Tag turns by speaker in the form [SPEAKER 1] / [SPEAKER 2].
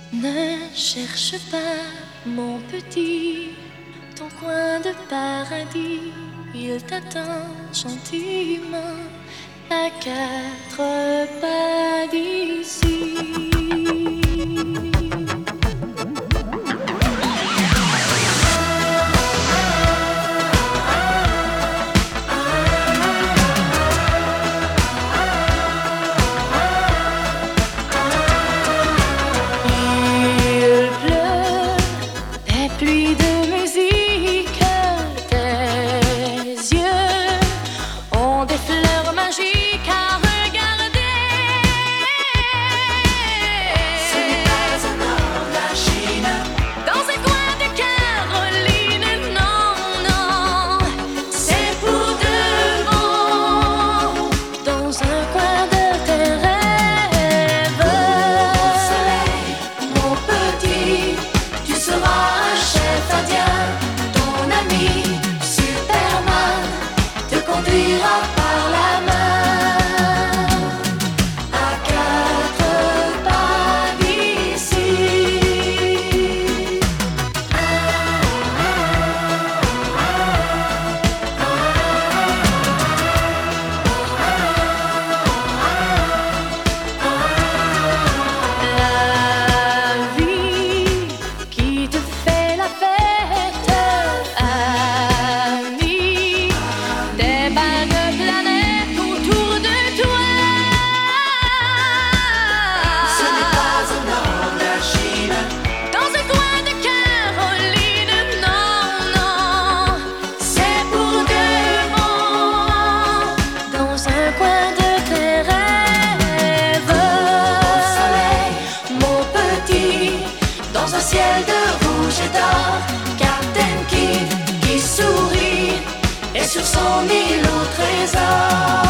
[SPEAKER 1] Ne cherche pas, mon petit, ton coin de paradis. Il t'attend gentiment à 4 pas d'ici. Pluie de musique, tes yeux ont des fleurs magiques à regarder.
[SPEAKER 2] Ce n'est pas un nord de la Chine,
[SPEAKER 1] Dans un coin de Caroline, non, non, c'est pour de bon. Dans un coin de tes rêves,
[SPEAKER 2] au soleil,
[SPEAKER 1] mon petit,
[SPEAKER 2] tu seras ton ami Superman te conduira par la main à 4 pas d'ici.
[SPEAKER 1] La vie qui te fait la fête, ami, des balles de planètes autour de toi.
[SPEAKER 2] Ce n'est pas un nord de la Chine,
[SPEAKER 1] Dans un coin de Caroline, non, non, c'est pour de bon. Dans un coin de tes rêves,
[SPEAKER 2] au soleil,
[SPEAKER 1] mon petit,
[SPEAKER 2] dans un ciel de rouge et d'or, Captain Kidd qui sourit et sur son île au trésor.